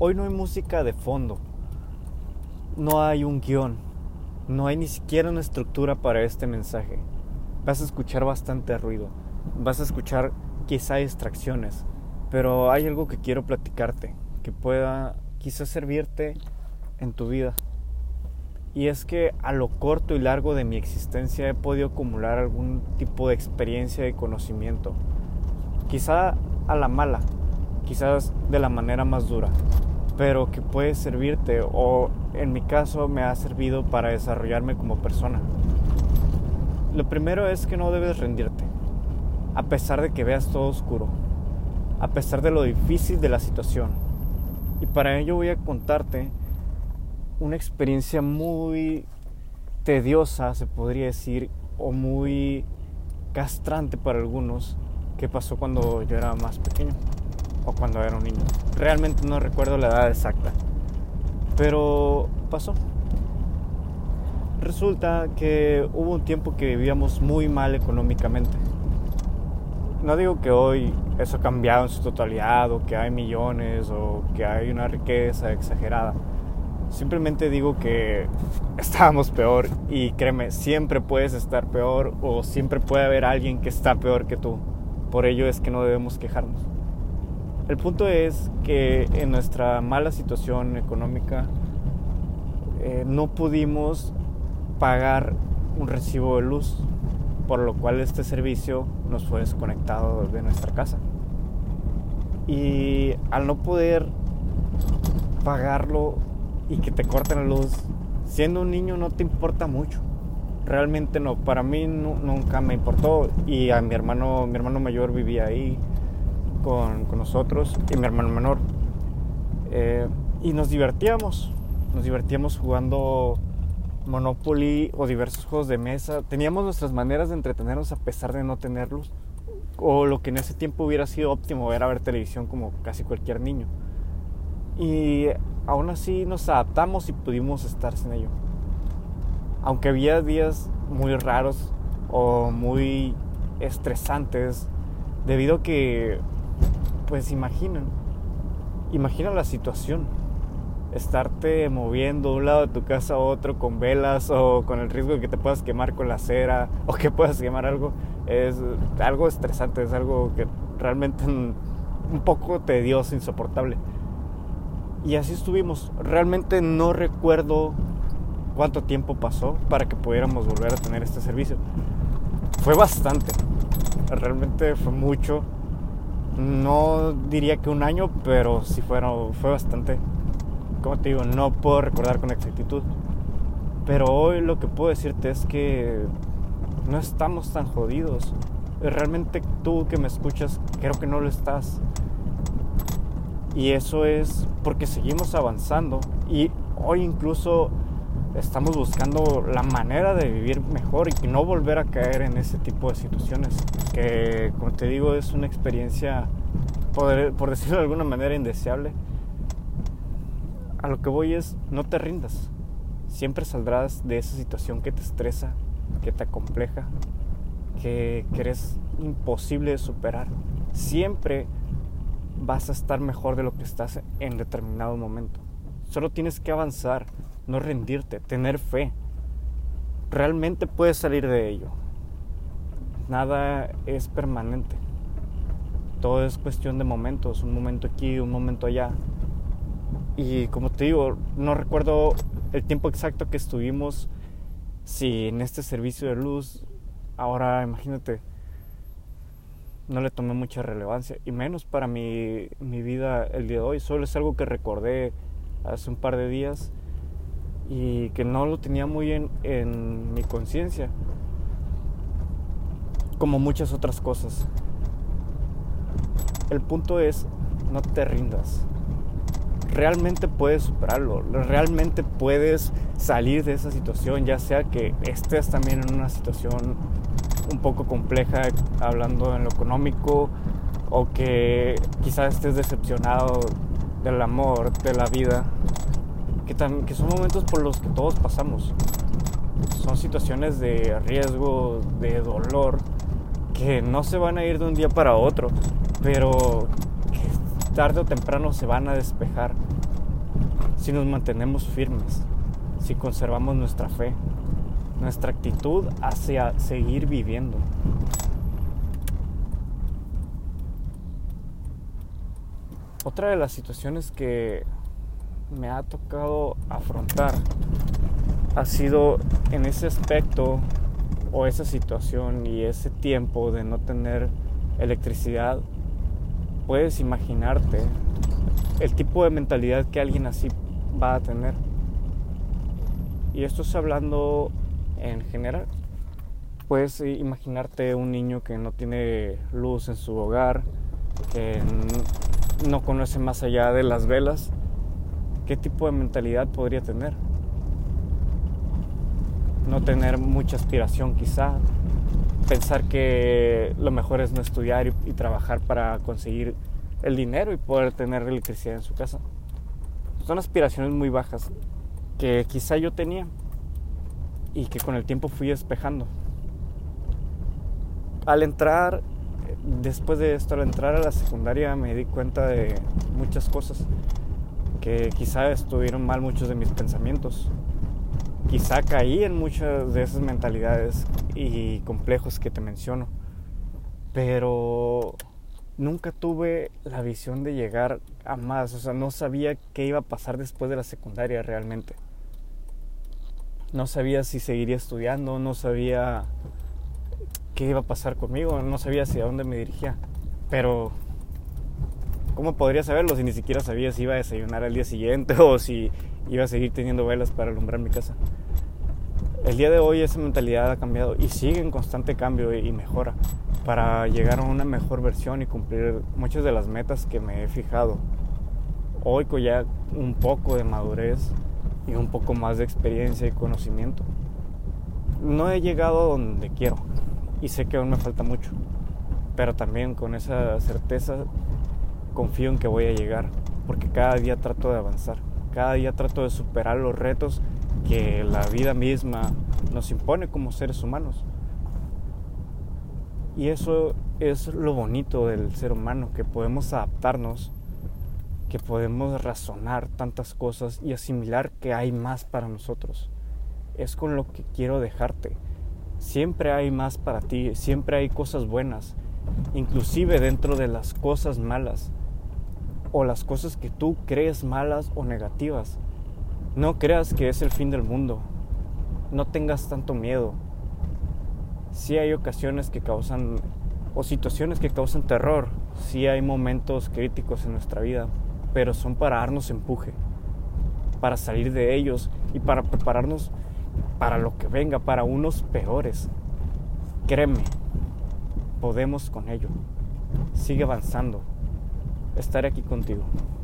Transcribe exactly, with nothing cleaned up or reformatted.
Hoy no hay música de fondo, no hay un guión, no hay ni siquiera una estructura para este mensaje. Vas a escuchar bastante ruido, vas a escuchar quizá distracciones, pero hay algo que quiero platicarte, que pueda quizás servirte en tu vida. Y es que a lo corto y largo de mi existencia he podido acumular algún tipo de experiencia y conocimiento. Quizá a la mala, quizás de la manera más dura, pero que puede servirte, o en mi caso me ha servido para desarrollarme como persona. Lo primero es que no debes rendirte, a pesar de que veas todo oscuro, a pesar de lo difícil de la situación. Y para ello voy a contarte una experiencia muy tediosa, se podría decir, o muy castrante para algunos, que pasó cuando yo era más pequeño o cuando era un niño. Realmente no recuerdo la edad exacta, pero pasó. Resulta que hubo un tiempo que vivíamos muy mal económicamente. No digo que hoy eso ha cambiado en su totalidad, o que hay millones, o que hay una riqueza exagerada. Simplemente digo que estábamos peor, y créeme, siempre puedes estar peor, o siempre puede haber alguien que está peor que tú. Por ello es que no debemos quejarnos. El punto es que en nuestra mala situación económica eh, no pudimos pagar un recibo de luz, por lo cual este servicio nos fue desconectado de nuestra casa. Y al no poder pagarlo y que te corten la luz, siendo un niño no te importa mucho. Realmente no, para mí no, nunca me importó. Y a mi hermano, mi hermano mayor vivía ahí con, con nosotros, y mi hermano menor. Eh, y nos divertíamos, nos divertíamos jugando Monopoly o diversos juegos de mesa. Teníamos nuestras maneras de entretenernos a pesar de no tenerlos, o lo que en ese tiempo hubiera sido óptimo era ver televisión como casi cualquier niño. Y aún así nos adaptamos y pudimos estar sin ello. Aunque había días muy raros o muy estresantes, debido a que, pues imaginan, imagina la situación. Estarte moviendo de un lado de tu casa a otro con velas, o con el riesgo de que te puedas quemar con la cera, o que puedas quemar algo, es algo estresante, es algo que realmente un poco tedioso, insoportable. Y así estuvimos. Realmente no recuerdo cuánto tiempo pasó para que pudiéramos volver a tener este servicio. Fue bastante, realmente fue mucho. No diría que un año, pero sí fueron, fue bastante. Como te digo, no puedo recordar con exactitud, pero hoy lo que puedo decirte es que no estamos tan jodidos. Realmente tú que me escuchas, creo que no lo estás. Y eso es porque seguimos avanzando, y hoy incluso estamos buscando la manera de vivir mejor y no volver a caer en ese tipo de situaciones, que, como te digo, es una experiencia, por, por decirlo de alguna manera, indeseable. A lo que voy es, no te rindas. Siempre saldrás de esa situación que te estresa, que te acompleja, que, que eres imposible de superar. Siempre vas a estar mejor de lo que estás en determinado momento. Solo tienes que avanzar, no rendirte, tener fe. Realmente puedes salir de ello. Nada es permanente. Todo es cuestión de momentos, un momento aquí, un momento allá. Y como te digo, no recuerdo el tiempo exacto que estuvimos si en este servicio de luz. Ahora imagínate, no le tomé mucha relevancia, y menos para mi, mi vida el día de hoy. Solo es algo que recordé hace un par de días y que no lo tenía muy en, en mi conciencia, como muchas otras cosas. El punto es, no te rindas. Realmente puedes superarlo, realmente puedes salir de esa situación, ya sea que estés también en una situación un poco compleja, hablando en lo económico, o que quizás estés decepcionado del amor, de la vida, que, tam- que son momentos por los que todos pasamos. Son situaciones de riesgo, de dolor, que no se van a ir de un día para otro, pero que tarde o temprano se van a despejar. si nos mantenemos firmes, si conservamos nuestra fe, nuestra actitud hacia seguir viviendo. Otra de las situaciones que me ha tocado afrontar ha sido en ese aspecto o esa situación y ese tiempo de no tener electricidad. Puedes imaginarte el tipo de mentalidad que alguien así va a tener. Y esto es hablando en general. Puedes imaginarte un niño que no tiene luz en su hogar, que no conoce más allá de las velas. ¿Qué tipo de mentalidad podría tener? No tener mucha aspiración quizá, pensar que lo mejor es no estudiar y, y trabajar para conseguir el dinero y poder tener electricidad en su casa. Son aspiraciones muy bajas que quizá yo tenía y que con el tiempo fui despejando. Al entrar, después de esto, al entrar a la secundaria me di cuenta de muchas cosas, que quizá estuvieron mal muchos de mis pensamientos. Quizá caí en muchas de esas mentalidades y complejos que te menciono, pero nunca tuve la visión de llegar a más. O sea, no sabía qué iba a pasar después de la secundaria realmente. No sabía si seguiría estudiando, no sabía qué iba a pasar conmigo, no sabía hacia dónde me dirigía. Pero ¿cómo podría saberlo si ni siquiera sabía si iba a desayunar al día siguiente o si iba a seguir teniendo velas para alumbrar mi casa? El día de hoy esa mentalidad ha cambiado y sigue en constante cambio y mejora para llegar a una mejor versión y cumplir muchas de las metas que me he fijado. Hoy con ya un poco de madurez y un poco más de experiencia y conocimiento, no he llegado a donde quiero y sé que aún me falta mucho, pero también con esa certeza confío en que voy a llegar, porque cada día trato de avanzar, cada día trato de superar los retos que la vida misma nos impone como seres humanos. Y eso es lo bonito del ser humano, que podemos adaptarnos, que podemos razonar tantas cosas y asimilar que hay más para nosotros. Es con lo que quiero dejarte. Siempre hay más para ti, siempre hay cosas buenas, inclusive dentro de las cosas malas o las cosas que tú crees malas o negativas. No creas que es el fin del mundo. No tengas tanto miedo. Sí hay ocasiones que causan, o situaciones que causan terror. Sí hay momentos críticos en nuestra vida, pero son para darnos empuje, para salir de ellos y para prepararnos para lo que venga, para unos peores. Créeme, podemos con ello. Sigue avanzando. Estaré aquí contigo.